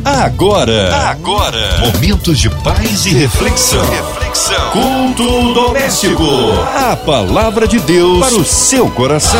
Agora, momentos de paz e reflexão. Culto doméstico. A palavra de Deus para o seu coração.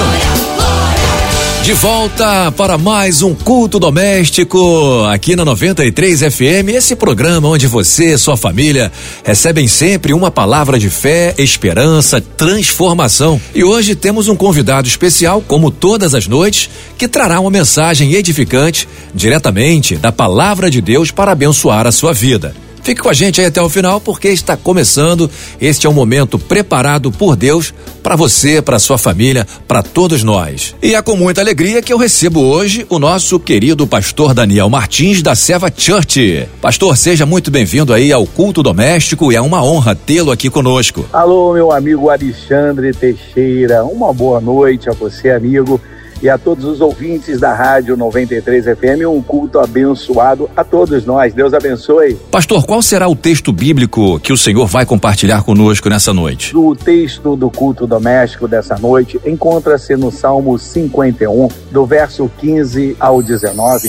De volta para mais um culto doméstico aqui na 93 FM, esse programa onde você e sua família recebem sempre uma palavra de fé, esperança, transformação. E hoje temos um convidado especial, como todas as noites, que trará uma mensagem edificante diretamente da palavra de Deus para abençoar a sua vida. Fique com a gente aí até o final, porque está começando. Este é um momento preparado por Deus para você, para sua família, para todos nós. E é com muita alegria que eu recebo hoje o nosso querido pastor Daniel Martins, da Seva Church. Pastor, seja muito bem-vindo aí ao culto doméstico e é uma honra tê-lo aqui conosco. Alô, meu amigo Alexandre Teixeira, uma boa noite a você, amigo, e a todos os ouvintes da Rádio 93 FM, um culto abençoado a todos nós. Deus abençoe. Pastor, qual será o texto bíblico que o Senhor vai compartilhar conosco nessa noite? O texto do culto doméstico dessa noite encontra-se no Salmo 51, do verso 15 ao 19.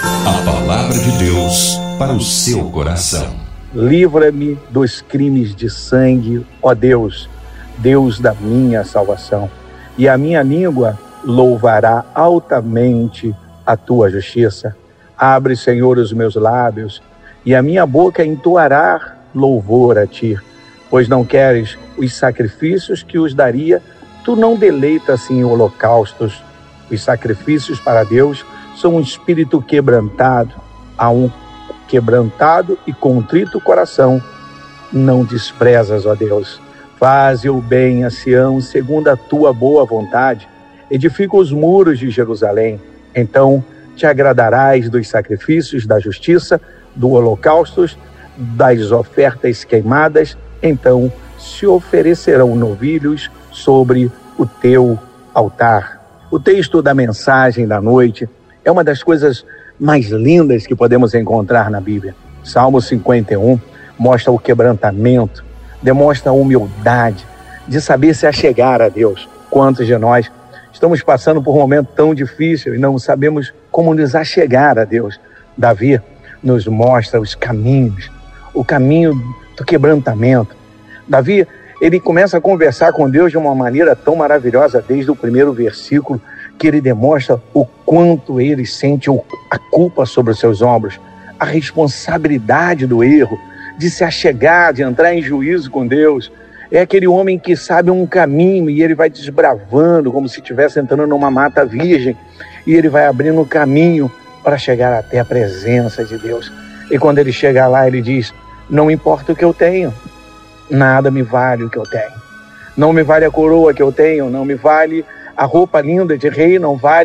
A palavra de Deus para o seu coração. Livra-me dos crimes de sangue, ó Deus, Deus da minha salvação, e a minha língua louvará altamente a tua justiça. Abre, Senhor, os meus lábios, e a minha boca entoará louvor a ti. Pois não queres os sacrifícios que os daria, tu não deleitas-se em holocaustos. Os sacrifícios para Deus são um espírito quebrantado. A um quebrantado e contrito coração não desprezas, ó Deus. Faze o bem a Sião segundo a tua boa vontade. Edifica os muros de Jerusalém, então te agradarás dos sacrifícios da justiça, dos holocaustos, das ofertas queimadas, então se oferecerão novilhos sobre o teu altar. O texto da mensagem da noite é uma das coisas mais lindas que podemos encontrar na Bíblia. Salmo 51 mostra o quebrantamento, demonstra a humildade de saber se achegar a Deus. Quantos de nós estamos passando por um momento tão difícil e não sabemos como nos achegar a Deus? Davi nos mostra os caminhos, o caminho do quebrantamento. Davi, ele começa a conversar com Deus de uma maneira tão maravilhosa, desde o primeiro versículo, que ele demonstra o quanto ele sente a culpa sobre os seus ombros, a responsabilidade do erro, de se achegar, de entrar em juízo com Deus. É aquele homem que sabe um caminho e ele vai desbravando como se estivesse entrando numa mata virgem, e ele vai abrindo um caminho para chegar até a presença de Deus. E quando ele chega lá, ele diz: não importa o que eu tenho, nada me vale o que eu tenho. Não me vale a coroa que eu tenho, não me vale a roupa linda de rei,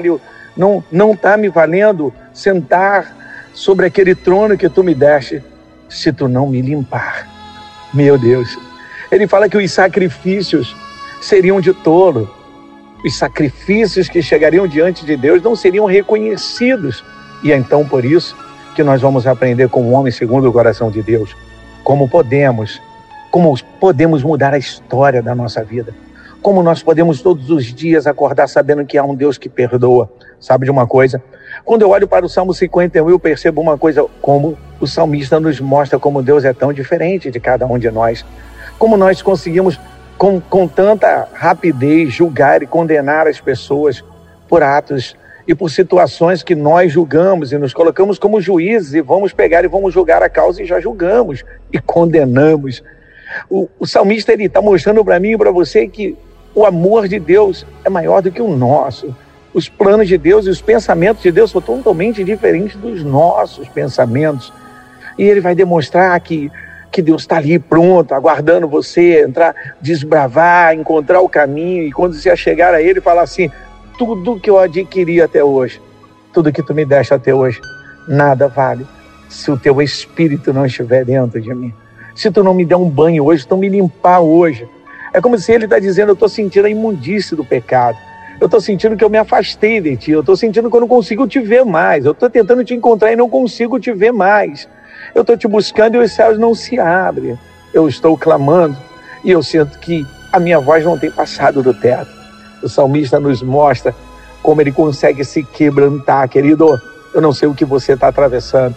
não está me valendo sentar sobre aquele trono que tu me deste, se tu não me limpar. Meu Deus. Ele fala que os sacrifícios seriam de tolo. Os sacrifícios que chegariam diante de Deus não seriam reconhecidos. E é então por isso que nós vamos aprender com o homem segundo o coração de Deus. Como podemos mudar a história da nossa vida. Como nós podemos todos os dias acordar sabendo que há um Deus que perdoa. Sabe de uma coisa? Quando eu olho para o Salmo 51, eu percebo uma coisa, como o salmista nos mostra como Deus é tão diferente de cada um de nós. Como nós conseguimos, com tanta rapidez, julgar e condenar as pessoas por atos e por situações que nós julgamos e nos colocamos como juízes e vamos pegar e vamos julgar a causa e já julgamos e condenamos. O salmista está mostrando para mim e para você que o amor de Deus é maior do que o nosso. Os planos de Deus e os pensamentos de Deus são totalmente diferentes dos nossos pensamentos. E ele vai demonstrar que Deus está ali pronto, aguardando você entrar, desbravar, encontrar o caminho, e quando você chegar a ele, falar assim: tudo que eu adquiri até hoje, tudo que tu me deste até hoje, nada vale se o teu espírito não estiver dentro de mim. Se tu não me der um banho hoje, se tu não me limpar hoje. É como se ele está dizendo: eu estou sentindo a imundície do pecado. Eu estou sentindo que eu me afastei de ti. Eu estou sentindo que eu não consigo te ver mais. Eu estou tentando te encontrar e não consigo te ver mais. Eu estou te buscando e os céus não se abrem. Eu estou clamando e eu sinto que a minha voz não tem passado do teto. O salmista nos mostra como ele consegue se quebrantar. Querido, eu não sei o que você está atravessando.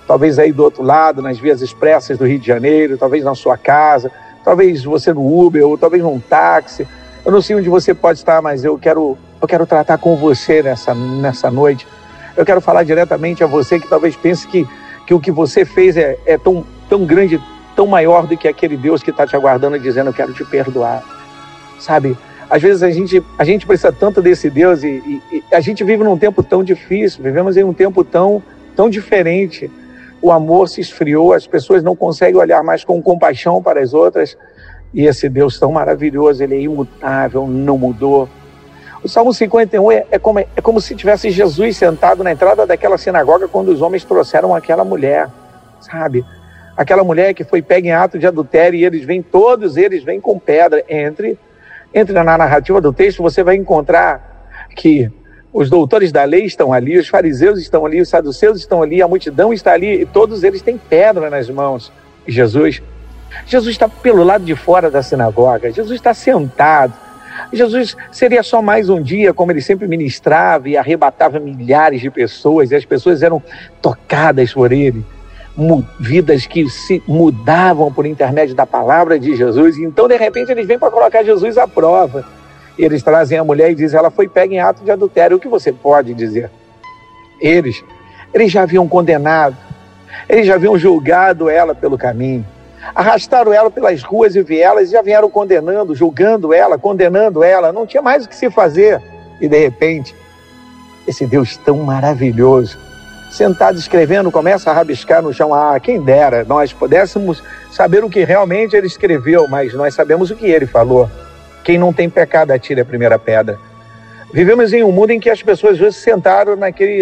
talvez aí do outro lado, nas vias expressas do Rio de Janeiro, talvez na sua casa, talvez você no Uber, ou talvez num táxi. Eu não sei onde você pode estar, mas eu quero tratar com você nessa noite. Eu quero falar diretamente a você que talvez pense que o que você fez é tão grande, tão maior do que aquele Deus que está te aguardando e dizendo: eu quero te perdoar. Sabe, às vezes a gente precisa tanto desse Deus e a gente vive num tempo tão difícil, vivemos em um tempo tão diferente. O amor se esfriou, as pessoas não conseguem olhar mais com compaixão para as outras. E esse Deus tão maravilhoso, ele é imutável, não mudou. O Salmo 51 é como se tivesse Jesus sentado na entrada daquela sinagoga quando os homens trouxeram aquela mulher, sabe? Aquela mulher que foi pega em ato de adultério e todos eles vêm com pedra. Entre na narrativa do texto, você vai encontrar que os doutores da lei estão ali, os fariseus estão ali, os saduceus estão ali, a multidão está ali e todos eles têm pedra nas mãos. E Jesus está pelo lado de fora da sinagoga, Jesus está sentado. Jesus seria só mais um dia, como ele sempre ministrava e arrebatava milhares de pessoas, e as pessoas eram tocadas por ele, vidas que se mudavam por intermédio da palavra de Jesus. E então de repente eles vêm para colocar Jesus à prova, e eles trazem a mulher e dizem: ela foi pega em ato de adultério. O que você pode dizer? Eles já haviam condenado, eles já haviam julgado ela pelo caminho, arrastaram ela pelas ruas e vielas e já vieram condenando, julgando ela, condenando ela. Não tinha mais o que se fazer. E de repente, esse Deus tão maravilhoso, sentado escrevendo, começa a rabiscar no chão. Quem dera nós pudéssemos saber o que realmente ele escreveu, mas nós sabemos o que ele falou. Quem não tem pecado, atire a primeira pedra. Vivemos em um mundo em que as pessoas hoje se sentaram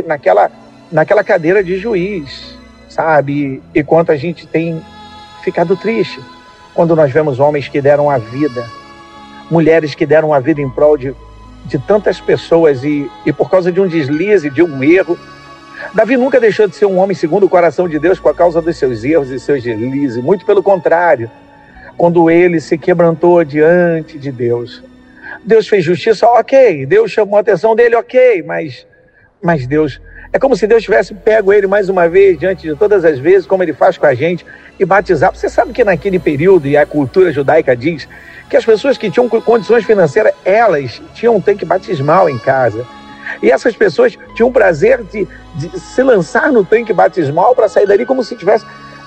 naquela cadeira de juiz, sabe? E quanto a gente tem ficado triste quando nós vemos homens que deram a vida, mulheres que deram a vida em prol de tantas pessoas e por causa de um deslize, de um erro. Davi nunca deixou de ser um homem segundo o coração de Deus por causa dos seus erros e seus deslizes, muito pelo contrário. Quando ele se quebrantou diante de Deus, Deus fez justiça, ok, Deus chamou a atenção dele, ok, mas Deus, é como se Deus tivesse pego ele mais uma vez diante de todas as vezes, como ele faz com a gente, e batizar. Você sabe que naquele período, e a cultura judaica diz, que as pessoas que tinham condições financeiras, elas tinham um tanque batismal em casa. E essas pessoas tinham o prazer de se lançar no tanque batismal para sair dali como se estivesse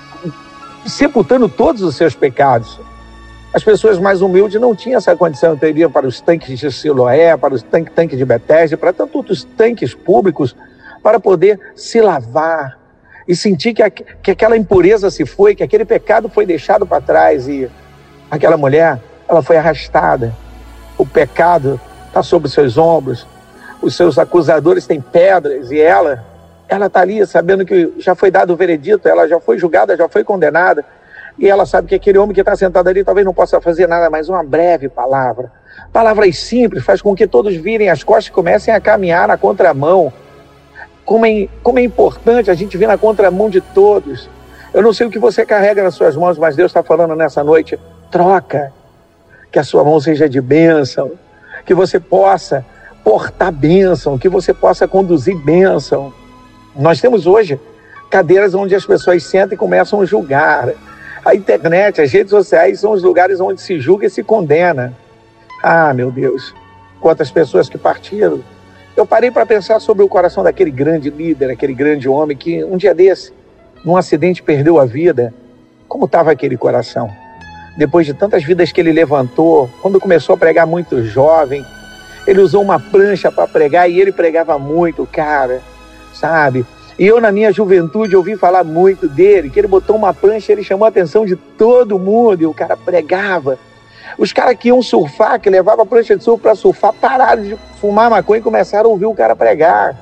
sepultando todos os seus pecados. As pessoas mais humildes não tinham essa condição, então iriam para os tanques de Siloé, para os tanques de Betesda, para tantos outros tanques públicos, para poder se lavar e sentir que aquela impureza se foi, que aquele pecado foi deixado para trás. E aquela mulher, ela foi arrastada. O pecado está sobre os seus ombros, os seus acusadores têm pedras, e ela está ali sabendo que já foi dado o veredito, ela já foi julgada, já foi condenada, e ela sabe que aquele homem que está sentado ali talvez não possa fazer nada, mas uma breve palavra. Palavras simples faz com que todos virem as costas e comecem a caminhar na contramão. Como é importante a gente vir na contramão de todos. Eu não sei o que você carrega nas suas mãos, mas Deus está falando nessa noite: troca, que a sua mão seja de bênção, que você possa portar bênção, que você possa conduzir bênção. Nós temos hoje cadeiras onde as pessoas sentam e começam a julgar. A internet, as redes sociais são os lugares onde se julga e se condena. Meu Deus, quantas pessoas que partiram. Eu parei para pensar sobre o coração daquele grande líder, aquele grande homem que um dia desse, num acidente, perdeu a vida. Como estava aquele coração? Depois de tantas vidas que ele levantou, quando começou a pregar muito jovem, ele usou uma prancha para pregar e ele pregava muito, cara, sabe? E eu, na minha juventude, ouvi falar muito dele, que ele botou uma prancha, ele chamou a atenção de todo mundo e o cara pregava. Os caras que iam surfar, que levavam a prancha de surf para surfar, pararam de fumar maconha e começaram a ouvir o cara pregar.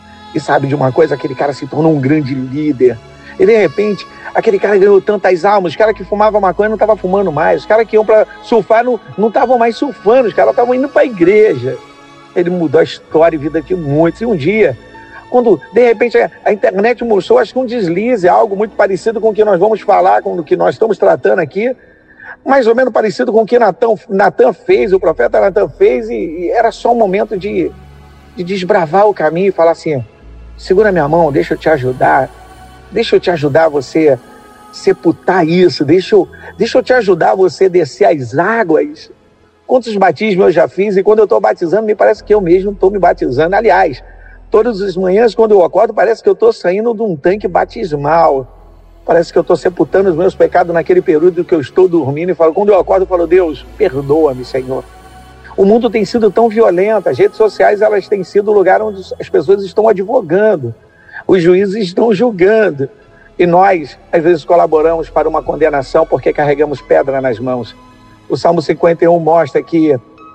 E sabe de uma coisa? Aquele cara se tornou um grande líder. E de repente, aquele cara ganhou tantas almas. Os caras que fumavam maconha não estavam fumando mais. Os caras que iam para surfar não estavam mais surfando. Os caras estavam indo para a igreja. Ele mudou a história e vida de muitos. E um dia, quando de repente a internet mostrou, acho que um deslize, algo muito parecido com o que nós vamos falar, com o que nós estamos tratando aqui, mais ou menos parecido com o que Natan fez, o profeta Natan fez, e era só um momento de desbravar o caminho e falar assim: segura minha mão, deixa eu te ajudar. Deixa eu te ajudar a você sepultar isso. Deixa eu te ajudar a você descer as águas. Quantos batismos eu já fiz, e quando eu estou batizando, me parece que eu mesmo estou me batizando. Aliás, todas as manhãs, quando eu acordo, parece que eu estou saindo de um tanque batismal. Parece que eu estou sepultando os meus pecados naquele período que eu estou dormindo. E falo, quando eu acordo, eu falo, Deus, perdoa-me, Senhor. O mundo tem sido tão violento. As redes sociais, elas têm sido o lugar onde as pessoas estão advogando. Os juízes estão julgando. E nós, às vezes, colaboramos para uma condenação porque carregamos pedra nas mãos. O Salmo 51 mostra que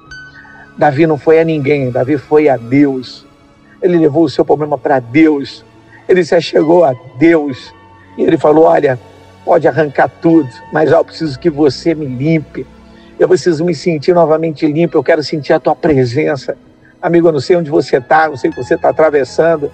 Davi não foi a ninguém, Davi foi a Deus. Ele levou o seu problema para Deus. Ele se achegou a Deus. E ele falou, olha, pode arrancar tudo, mas eu preciso que você me limpe. Eu preciso me sentir novamente limpo, eu quero sentir a tua presença. Amigo, eu não sei onde você está, não sei o que você está atravessando,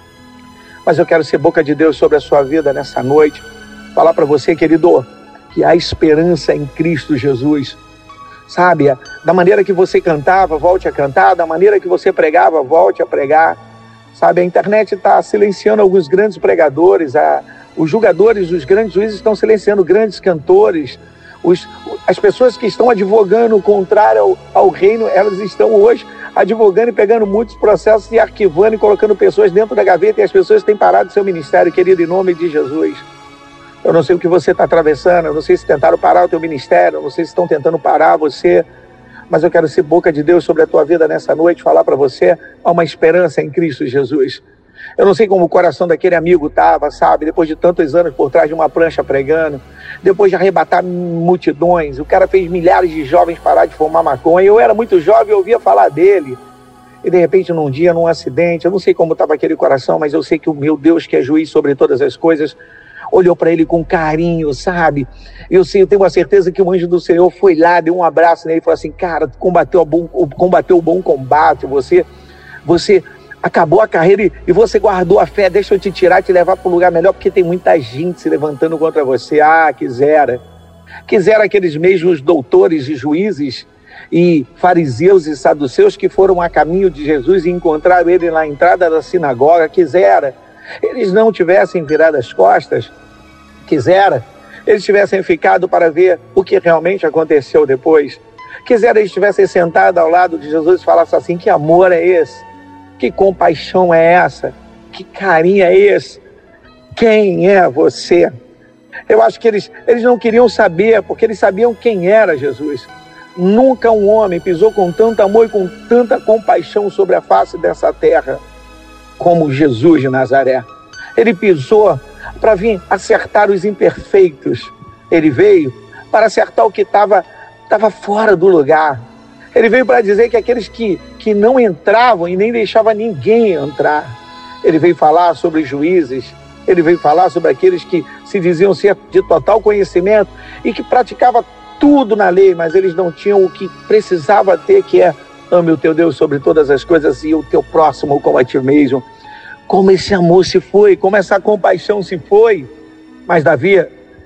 mas eu quero ser boca de Deus sobre a sua vida nessa noite. Falar para você, querido, que há esperança em Cristo Jesus. Sabe, da maneira que você cantava, volte a cantar. Da maneira que você pregava, volte a pregar. Sabe, a internet está silenciando alguns grandes pregadores. Os julgadores, os grandes juízes estão silenciando grandes cantores. As pessoas que estão advogando o contrário ao reino, elas estão hoje advogando e pegando muitos processos e arquivando e colocando pessoas dentro da gaveta, e as pessoas têm parado seu ministério, querido, em nome de Jesus. Eu não sei o que você está atravessando, eu não sei se tentaram parar o teu ministério, eu não sei se estão tentando parar você, mas eu quero ser boca de Deus sobre a tua vida nessa noite, falar para você, há uma esperança em Cristo Jesus. Eu não sei como o coração daquele amigo estava, sabe, depois de tantos anos por trás de uma prancha pregando, depois de arrebatar multidões, o cara fez milhares de jovens parar de fumar maconha. Eu era muito jovem e ouvia falar dele, e de repente num dia, num acidente, eu não sei como estava aquele coração, mas eu sei que o meu Deus, que é juiz sobre todas as coisas, olhou para ele com carinho, sabe? Eu tenho a certeza que o anjo do Senhor foi lá, deu um abraço nele e falou assim, cara, combateu o bom combate, você acabou a carreira e você guardou a fé, deixa eu te tirar, te levar para um lugar melhor, porque tem muita gente se levantando contra você. Quisera aqueles mesmos doutores e juízes e fariseus e saduceus que foram a caminho de Jesus e encontraram ele na entrada da sinagoga. Quisera eles não tivessem virado as costas, eles tivessem ficado para ver o que realmente aconteceu depois. Eles tivessem sentado ao lado de Jesus e falassem assim, que amor é esse? Que compaixão é essa? Que carinho é esse? Quem é você? Eu acho que eles não queriam saber, porque eles sabiam quem era Jesus. Nunca um homem pisou com tanto amor e com tanta compaixão sobre a face dessa terra como Jesus de Nazaré. Ele pisou para vir acertar os imperfeitos. Ele veio para acertar o que estava fora do lugar. Ele veio para dizer que aqueles que não entravam e nem deixavam ninguém entrar. Ele veio falar sobre os juízes. Ele veio falar sobre aqueles que se diziam ser de total conhecimento e que praticavam tudo na lei, mas eles não tinham o que precisava ter, que é ame o teu Deus sobre todas as coisas e o teu próximo como a ti mesmo. Como esse amor se foi, como essa compaixão se foi. Mas Davi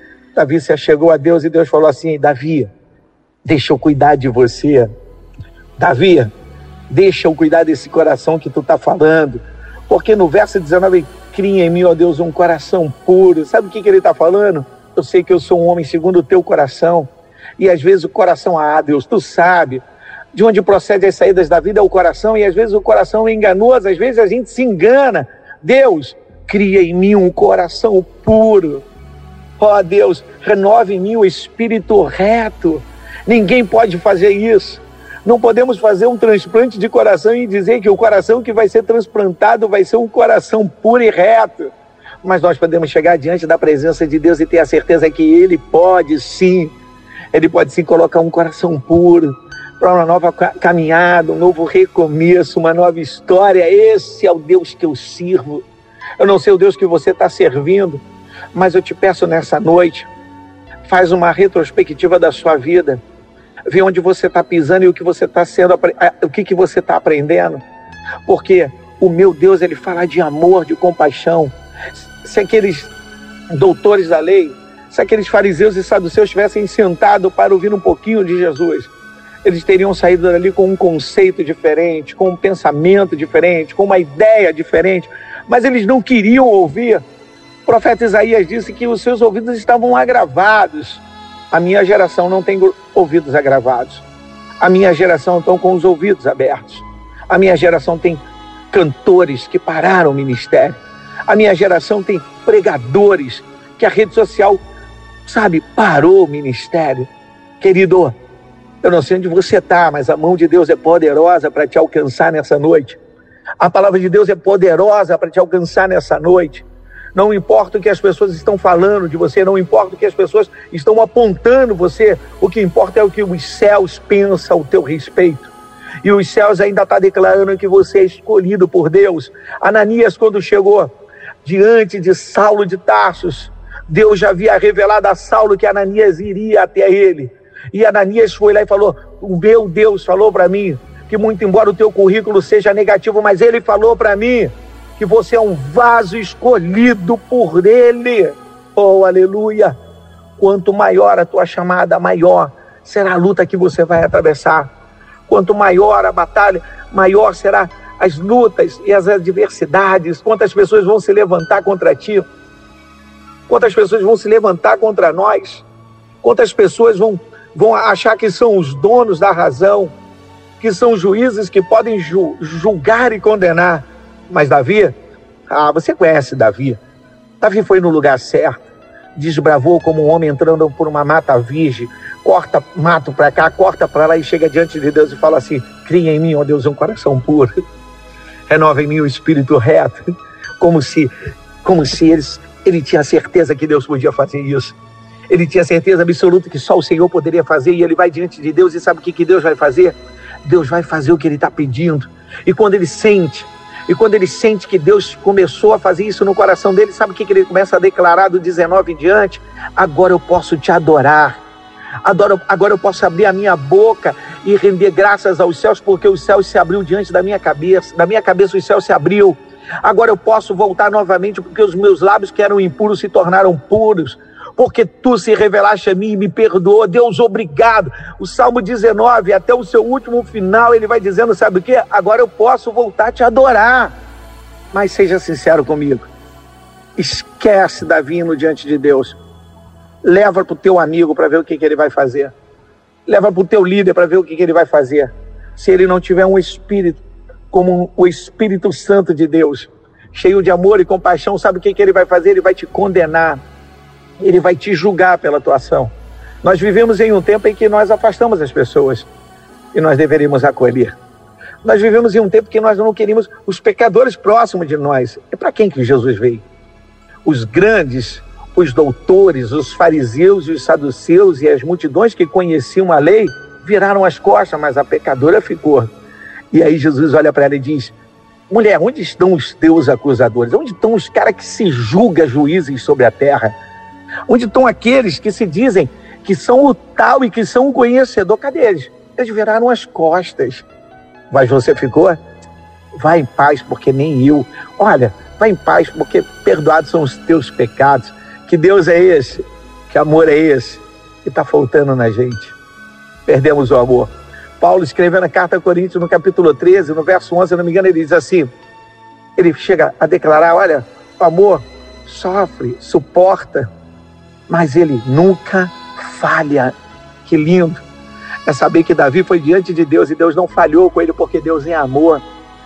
se achegou a Deus e Deus falou assim, Davi, deixa eu cuidar de você. Davi, deixa eu cuidar desse coração que tu está falando. Porque no verso 19, cria em mim, ó Deus, um coração puro. Sabe o que ele está falando? Eu sei que eu sou um homem segundo o teu coração. E às vezes o coração, Deus, tu sabe. De onde procede as saídas da vida é o coração, e às vezes o coração é enganoso, às vezes a gente se engana. Deus, cria em mim um coração puro. Ó Deus, renova em mim o espírito reto. Ninguém pode fazer isso. Não podemos fazer um transplante de coração e dizer que o coração que vai ser transplantado vai ser um coração puro e reto. Mas nós podemos chegar diante da presença de Deus e ter a certeza que Ele pode sim colocar um coração puro para uma nova caminhada, um novo recomeço, uma nova história. Esse é o Deus que eu sirvo. Eu não sei o Deus que você está servindo, mas eu te peço nessa noite, faz uma retrospectiva da sua vida, vê onde você está pisando e o que você está o que você está aprendendo, porque o meu Deus, Ele fala de amor, de compaixão. Se aqueles doutores da lei, se aqueles fariseus e saduceus tivessem sentado para ouvir um pouquinho de Jesus, eles teriam saído dali com um conceito diferente, com um pensamento diferente, com uma ideia diferente, mas eles não queriam ouvir, profeta Isaías disse que os seus ouvidos estavam agravados. A minha geração não tem ouvidos agravados. A minha geração está com os ouvidos abertos. A minha geração tem cantores que pararam o ministério. A minha geração tem pregadores que a rede social, parou o ministério. Querido, eu não sei onde você está, mas a mão de Deus é poderosa para te alcançar nessa noite. A palavra de Deus é poderosa para te alcançar nessa noite. Não importa o que as pessoas estão falando de você, não importa o que as pessoas estão apontando você, o que importa é o que os céus pensam ao teu respeito. E os céus ainda estão declarando que você é escolhido por Deus. Ananias, quando chegou diante de Saulo de Tarso, Deus já havia revelado a Saulo que Ananias iria até ele. E Ananias foi lá e falou: o meu Deus falou para mim que, muito embora o teu currículo seja negativo, mas ele falou para mim que você é um vaso escolhido por ele. Oh, aleluia! Quanto maior a tua chamada, maior será a luta que você vai atravessar. Quanto maior a batalha, maior será as lutas e as adversidades. Quantas pessoas vão se levantar contra ti? Quantas pessoas vão se levantar contra nós? Quantas pessoas vão achar que são os donos da razão, que são juízes que podem julgar e condenar? Mas Davi, você conhece Davi. Davi foi no lugar certo, desbravou como um homem entrando por uma mata virgem, corta mato para cá, corta para lá e chega diante de Deus e fala assim: cria em mim, ó Deus, um coração puro, renova em mim o espírito reto. Como se ele tinha certeza que Deus podia fazer isso. Ele tinha certeza absoluta que só o Senhor poderia fazer, e ele vai diante de Deus e sabe o que Deus vai fazer? Deus vai fazer o que ele está pedindo. E quando ele sente que Deus começou a fazer isso no coração dele, sabe o que ele começa a declarar do 19 em diante? Agora eu posso te adorar. Agora eu posso abrir a minha boca e render graças aos céus, porque os céus se abriu diante da minha cabeça. Da minha cabeça o céu se abriu. Agora eu posso voltar novamente, porque os meus lábios que eram impuros se tornaram puros. Porque tu se revelaste a mim e me perdoou. Deus, obrigado. O Salmo 19, até o seu último final, ele vai dizendo, sabe o quê? Agora eu posso voltar a te adorar. Mas seja sincero comigo. Esquece Davi indo diante de Deus. Leva para o teu amigo para ver o que ele vai fazer. Leva para o teu líder para ver o que ele vai fazer. Se ele não tiver um espírito como o Espírito Santo de Deus, cheio de amor e compaixão, sabe o que ele vai fazer? Ele vai te condenar. Ele vai te julgar pela tua ação. Nós vivemos em um tempo em que nós afastamos as pessoas e nós deveríamos acolher. Nós vivemos em um tempo que nós não queríamos os pecadores próximos de nós. É para quem que Jesus veio? Os grandes, os doutores, os fariseus e os saduceus e as multidões que conheciam a lei viraram as costas, mas a pecadora ficou. E aí Jesus olha para ela e diz: mulher, onde estão os teus acusadores? Onde estão os caras que se julgam juízes sobre a terra? Onde estão aqueles que se dizem que são o tal e que são o conhecedor? Cadê eles? Eles viraram as costas. Mas você ficou? Vai em paz, porque nem eu. Olha, vai em paz, porque perdoados são os teus pecados. Que Deus é esse? Que amor é esse? Que está faltando na gente. Perdemos o amor. Paulo escreveu na carta a Coríntios, no capítulo 13, no verso 11, se não me engano, ele diz assim, ele chega a declarar, olha, o amor sofre, suporta, mas ele nunca falha. Que lindo é saber que Davi foi diante de Deus e Deus não falhou com ele, porque Deus é amor.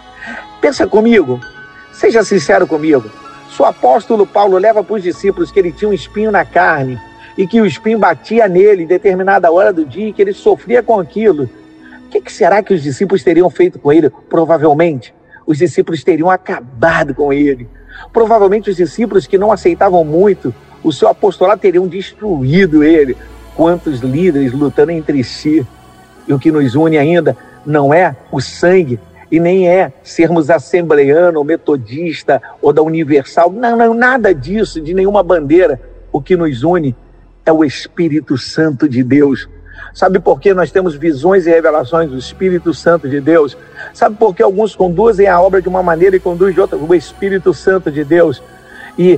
Pensa comigo, seja sincero comigo. Se o apóstolo Paulo leva para os discípulos que ele tinha um espinho na carne e que o espinho batia nele em determinada hora do dia e que ele sofria com aquilo, o que será que os discípulos teriam feito com ele? Provavelmente os discípulos teriam acabado com ele. Provavelmente os discípulos que não aceitavam muito o seu apostolado teriam destruído ele. Quantos líderes lutando entre si. E o que nos une ainda não é o sangue e nem é sermos assembleano ou metodista ou da Universal. Não, nada disso, de nenhuma bandeira. O que nos une é o Espírito Santo de Deus. Sabe por que nós temos visões e revelações do Espírito Santo de Deus? Sabe por que alguns conduzem a obra de uma maneira e conduzem de outra? O Espírito Santo de Deus. E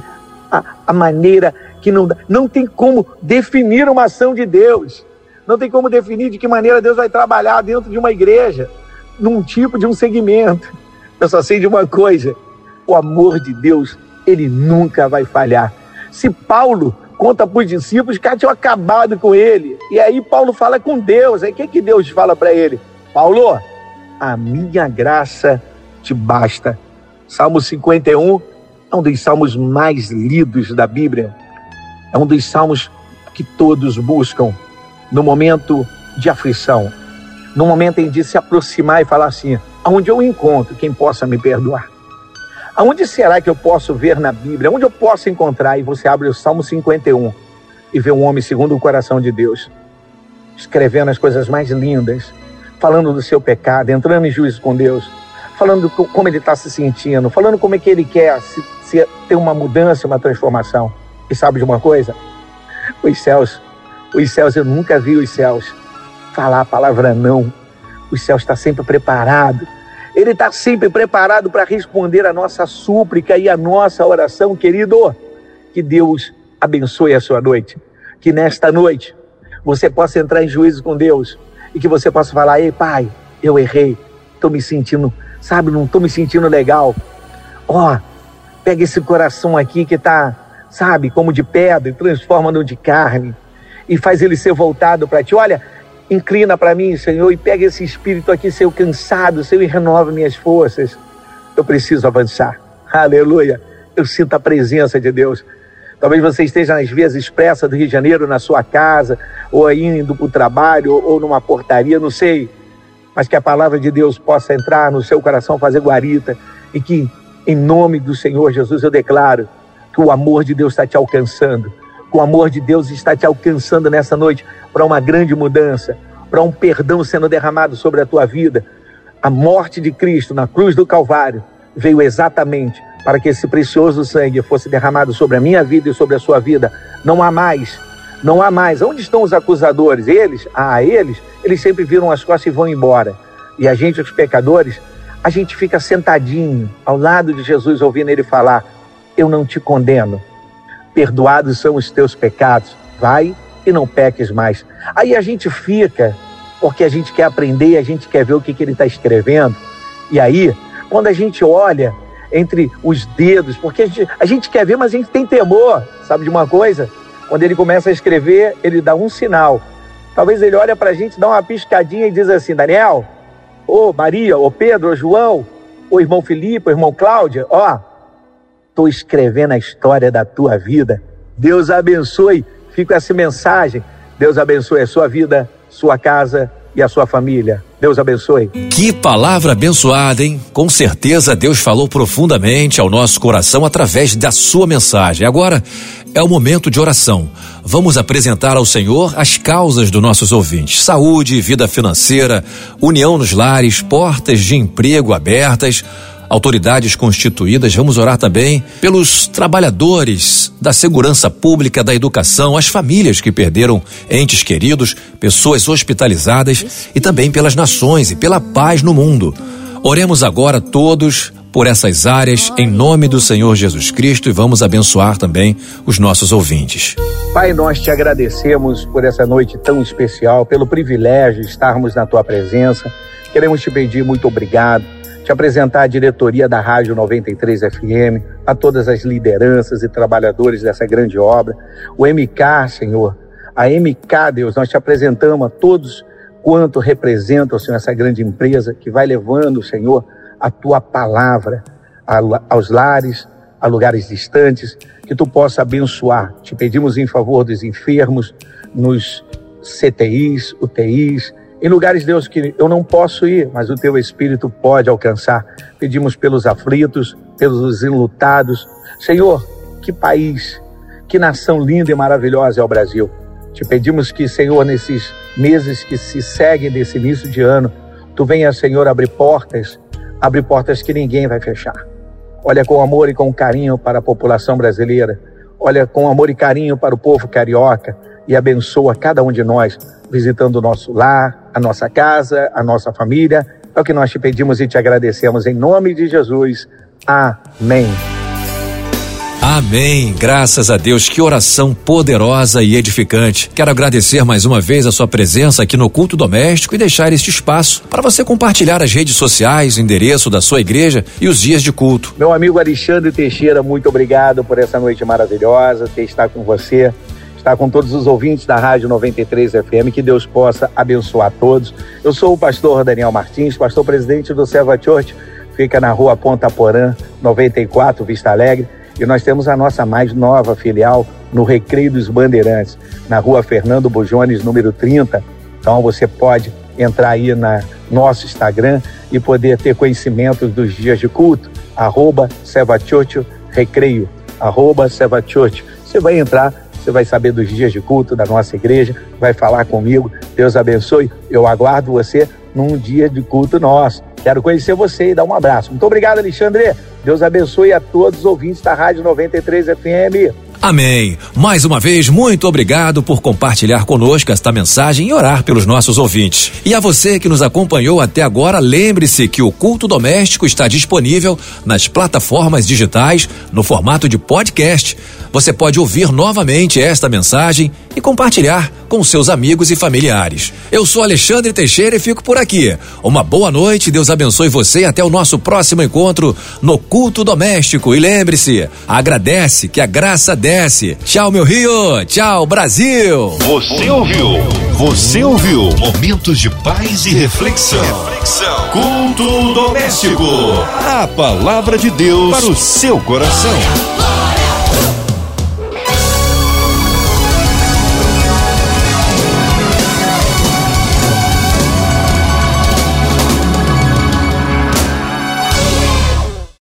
a maneira que não tem como definir uma ação de Deus. Não tem como definir de que maneira Deus vai trabalhar dentro de uma igreja, num tipo de um segmento. Eu só sei de uma coisa: o amor de Deus, ele nunca vai falhar. Se Paulo conta para os discípulos que tinham acabado com ele. E aí Paulo fala com Deus. Aí o que Deus fala para ele? Paulo, a minha graça te basta. Salmo 51 é um dos salmos mais lidos da Bíblia. É um dos salmos que todos buscam no momento de aflição, no momento em de se aproximar e falar assim: aonde eu encontro quem possa me perdoar? Aonde será que eu posso ver na Bíblia? Onde eu posso encontrar? E você abre o Salmo 51 e vê um homem segundo o coração de Deus, escrevendo as coisas mais lindas, falando do seu pecado, entrando em juízo com Deus, falando como ele está se sentindo, falando como é que ele quer se ter uma mudança, uma transformação. E sabe de uma coisa? Os céus, eu nunca vi os céus falar a palavra não. Os céus estão sempre preparados. Ele está sempre preparado para responder a nossa súplica e a nossa oração, querido. Que Deus abençoe a sua noite. Que nesta noite você possa entrar em juízo com Deus e que você possa falar: ei, Pai, eu errei. Estou me sentindo, sabe, não estou me sentindo legal. Pega esse coração aqui que está, sabe, como de pedra e transforma no de carne e faz ele ser voltado para ti. Olha, inclina para mim, Senhor, e pega esse espírito aqui, seu cansado, Senhor, e renova minhas forças. Eu preciso avançar. Aleluia. Eu sinto a presença de Deus. Talvez você esteja nas vias expressas do Rio de Janeiro, na sua casa, ou aí indo para o trabalho, ou numa portaria, não sei. Mas que a palavra de Deus possa entrar no seu coração, fazer guarita, e que, em nome do Senhor Jesus, eu declaro que o amor de Deus está te alcançando. O amor de Deus está te alcançando nessa noite para uma grande mudança, para um perdão sendo derramado sobre a tua vida. A morte de Cristo na cruz do Calvário veio exatamente para que esse precioso sangue fosse derramado sobre a minha vida e sobre a sua vida. Não há mais. Onde estão os acusadores? Eles sempre viram as costas e vão embora. E a gente, os pecadores, a gente fica sentadinho ao lado de Jesus, ouvindo ele falar: eu não te condeno. Perdoados são os teus pecados, vai e não peques mais. Aí a gente fica, porque a gente quer aprender, a gente quer ver o que ele está escrevendo. E aí, quando a gente olha entre os dedos, porque a gente quer ver, mas a gente tem temor, sabe de uma coisa? Quando ele começa a escrever, ele dá um sinal. Talvez ele olha para a gente, dá uma piscadinha e diz assim: Daniel, ô Maria, ô Pedro, ô João, ô irmão Felipe, ô irmão Cláudia, estou escrevendo a história da tua vida. Deus abençoe. Fica essa mensagem. Deus abençoe a sua vida, sua casa e a sua família. Deus abençoe. Que palavra abençoada, hein? Com certeza Deus falou profundamente ao nosso coração através da sua mensagem. Agora é o momento de oração. Vamos apresentar ao Senhor as causas dos nossos ouvintes: saúde, vida financeira, união nos lares, portas de emprego abertas, autoridades constituídas. Vamos orar também pelos trabalhadores da segurança pública, da educação, as famílias que perderam entes queridos, pessoas hospitalizadas e também pelas nações e pela paz no mundo. Oremos agora todos por essas áreas em nome do Senhor Jesus Cristo e vamos abençoar também os nossos ouvintes. Pai, nós te agradecemos por essa noite tão especial, pelo privilégio de estarmos na tua presença. Queremos te pedir muito obrigado, te apresentar a diretoria da Rádio 93 FM, a todas as lideranças e trabalhadores dessa grande obra, o MK, Senhor, a MK, Deus, nós te apresentamos a todos quanto representam, Senhor, essa grande empresa que vai levando, Senhor, a tua palavra aos lares, a lugares distantes, que tu possa abençoar. Te pedimos em favor dos enfermos, nos CTIs, UTIs, em lugares, Deus, que eu não posso ir, mas o teu Espírito pode alcançar. Pedimos pelos aflitos, pelos enlutados. Senhor, que país, que nação linda e maravilhosa é o Brasil. Te pedimos que, Senhor, nesses meses que se seguem desse início de ano, tu venha, Senhor, abrir portas que ninguém vai fechar. Olha com amor e com carinho para a população brasileira. Olha com amor e carinho para o povo carioca e abençoa cada um de nós, visitando o nosso lar, a nossa casa, a nossa família. É o que nós te pedimos e te agradecemos em nome de Jesus. Amém. Amém. Graças a Deus, que oração poderosa e edificante. Quero agradecer mais uma vez a sua presença aqui no Culto Doméstico e deixar este espaço para você compartilhar as redes sociais, o endereço da sua igreja e os dias de culto. Meu amigo Alexandre Teixeira, muito obrigado por essa noite maravilhosa, estar com você, estar com todos os ouvintes da Rádio 93 FM, que Deus possa abençoar todos. Eu sou o pastor Daniel Martins, pastor presidente do Serva Church, fica na rua Ponta Porã, 94, Vista Alegre, e nós temos a nossa mais nova filial no Recreio dos Bandeirantes, na rua Fernando Bujones, número 30. Então você pode entrar aí na nosso Instagram e poder ter conhecimento dos dias de culto, @ServaChurch_Recreio, @ServaChurch. Você vai entrar, você vai saber dos dias de culto da nossa igreja, vai falar comigo, Deus abençoe, eu aguardo você num dia de culto nosso. Quero conhecer você e dar um abraço. Muito obrigado, Alexandre. Deus abençoe a todos os ouvintes da Rádio 93 FM. Amém. Mais uma vez, muito obrigado por compartilhar conosco esta mensagem e orar pelos nossos ouvintes. E a você que nos acompanhou até agora, lembre-se que o Culto Doméstico está disponível nas plataformas digitais no formato de podcast. Você pode ouvir novamente esta mensagem e compartilhar com seus amigos e familiares. Eu sou Alexandre Teixeira e fico por aqui. Uma boa noite, Deus abençoe você e até o nosso próximo encontro no Culto Doméstico. E lembre-se, agradece que a graça desce. Tchau, meu Rio. Tchau, Brasil. Você ouviu Momentos de Paz e Reflexão. Culto Doméstico. A palavra de Deus para o seu coração.